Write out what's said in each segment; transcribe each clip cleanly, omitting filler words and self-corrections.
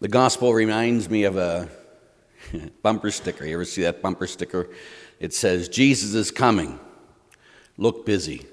The gospel reminds me of a bumper sticker. You ever see that bumper sticker? It says, Jesus is coming. Look busy.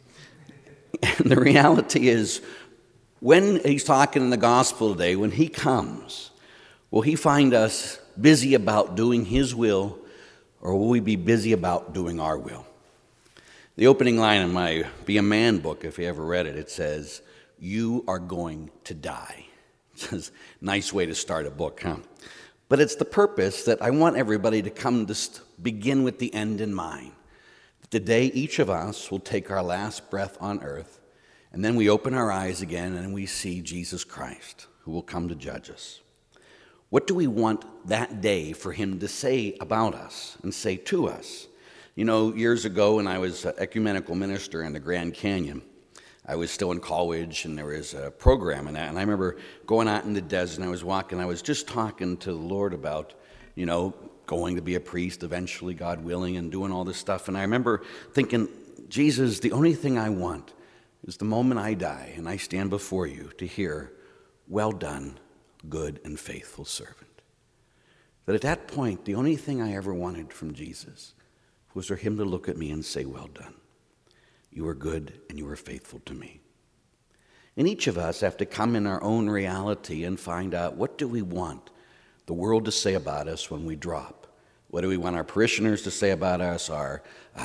And the reality is, when he's talking in the gospel today, when he comes, will he find us busy about doing his will, or will we be busy about doing our will? The opening line in my Be a Man book, if you ever read it, it says, you are going to die. It's a nice way to start a book, huh? But it's the purpose that I want everybody to come to begin with the end in mind. Today, each of us will take our last breath on earth, and then we open our eyes again and we see Jesus Christ, who will come to judge us. What do we want that day for him to say about us and say to us? You know, years ago when I was an ecumenical minister in the Grand Canyon, I was still in college, and there was a program in that. And I remember going out in the desert, and I was walking. I was just talking to the Lord about, going to be a priest eventually, God willing, and doing all this stuff. And I remember thinking, Jesus, the only thing I want is the moment I die and I stand before you to hear, well done, good and faithful servant. That at that point, the only thing I ever wanted from Jesus was for him to look at me and say, well done. You were good and you were faithful to me. And each of us have to come in our own reality and find out, what do we want the world to say about us when we drop? What do we want our parishioners to say about us, our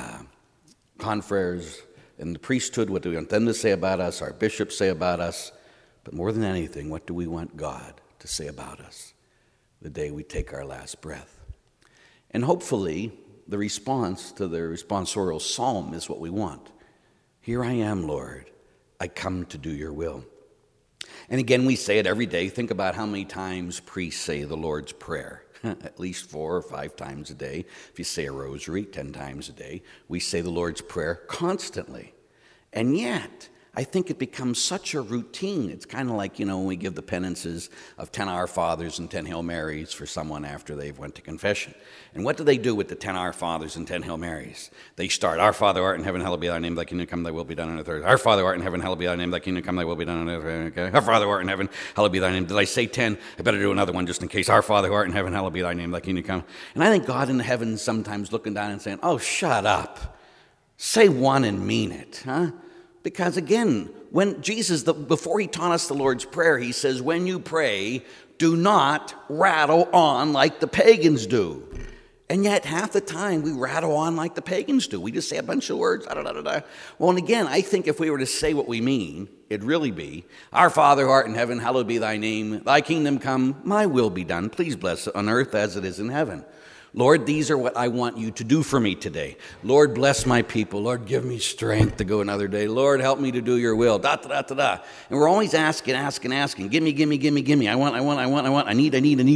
confreres in the priesthood? What do we want them to say about us, our bishops say about us? But more than anything, what do we want God to say about us the day we take our last breath? And hopefully, the response to the responsorial psalm is what we want. Here I am, Lord. I come to do your will. And again, we say it every day. Think about how many times priests say the Lord's Prayer. At least 4 or 5 times a day. If you say a rosary, 10 times a day. We say the Lord's Prayer constantly. And yet, I think it becomes such a routine. It's kind of like, when we give the penances of 10 Our Fathers and 10 Hail Marys for someone after they've went to confession. And what do they do with the 10 Our Fathers and 10 Hail Marys? They start, Our Father who art in heaven, hallowed be thy name, thy kingdom come, thy will be done on earth. Our Father who art in heaven, hallowed be thy name, thy kingdom come, thy will be done on earth. Okay? Our Father who art in heaven, hallowed be thy name. Did I say 10? I better do another one just in case. Our Father who art in heaven, hallowed be thy name, thy kingdom come. And I think God in heaven sometimes looking down and saying, oh, shut up. Say one and mean it, huh? Because again, when Jesus, before he taught us the Lord's Prayer, he says, when you pray, do not rattle on like the pagans do. And yet, half the time, we rattle on like the pagans do. We just say a bunch of words, da-da-da-da-da. Well, and again, I think if we were to say what we mean, it'd really be, Our Father who art in heaven, hallowed be thy name. Thy kingdom come, my will be done. Please bless it on earth as it is in heaven. Lord, these are what I want you to do for me today. Lord, bless my people. Lord, give me strength to go another day. Lord, help me to do your will. Da, da, da, da, da. And we're always asking. Give me. I want. I need.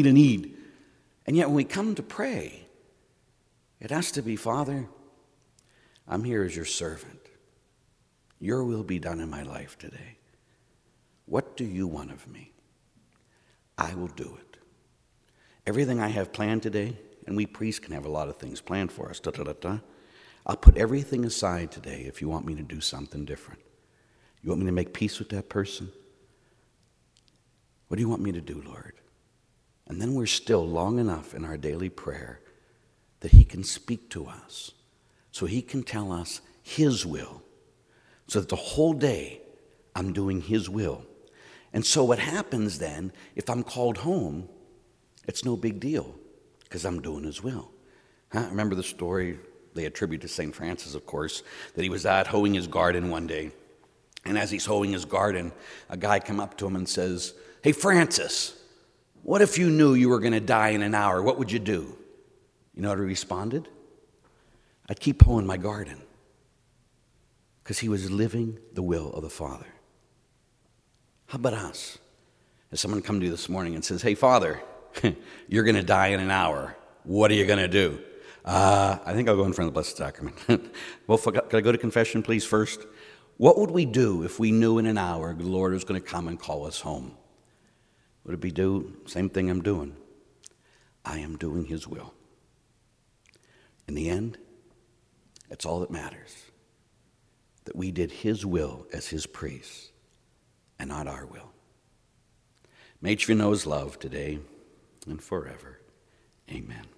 And yet when we come to pray, it has to be, Father, I'm here as your servant. Your will be done in my life today. What do you want of me? I will do it. Everything I have planned today, and we priests can have a lot of things planned for us. I'll put everything aside today if you want me to do something different. You want me to make peace with that person? What do you want me to do, Lord? And then we're still long enough in our daily prayer that he can speak to us, so he can tell us his will, so that the whole day I'm doing his will. And so what happens then, if I'm called home, it's no big deal, because I'm doing his will. Remember the story they attribute to St. Francis, of course, that he was out hoeing his garden one day. And as he's hoeing his garden, a guy come up to him and says, hey, Francis, what if you knew you were going to die in an hour? What would you do? You know what he responded? I'd keep hoeing my garden. Because he was living the will of the Father. How about us? If someone come to you this morning and says, hey, Father, you're going to die in an hour. What are you going to do? I think I'll go in front of the Blessed Sacrament. Well, could I go to confession, please, first? What would we do if we knew in an hour the Lord was going to come and call us home? Would it be same thing I'm doing? I am doing his will. In the end, that's all that matters. That we did his will as his priests and not our will. May each of you know his love today and forever. Amen.